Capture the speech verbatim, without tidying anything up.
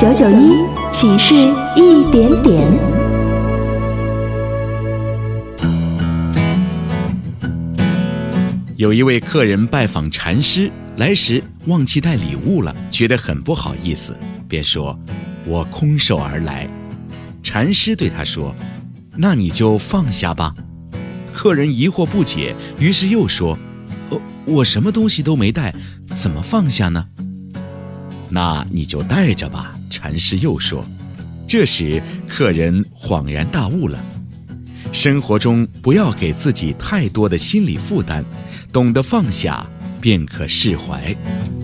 九九一启示一点点。 有一位客人拜访禅师，来时忘记带礼物了，觉得很不好意思，便说：我空手而来。禅师对他说：那你就放下吧。客人疑惑不解，于是又说：哦，我什么东西都没带，怎么放下呢？那你就带着吧。禅师又说。这时客人恍然大悟了，生活中不要给自己太多的心理负担，懂得放下便可释怀。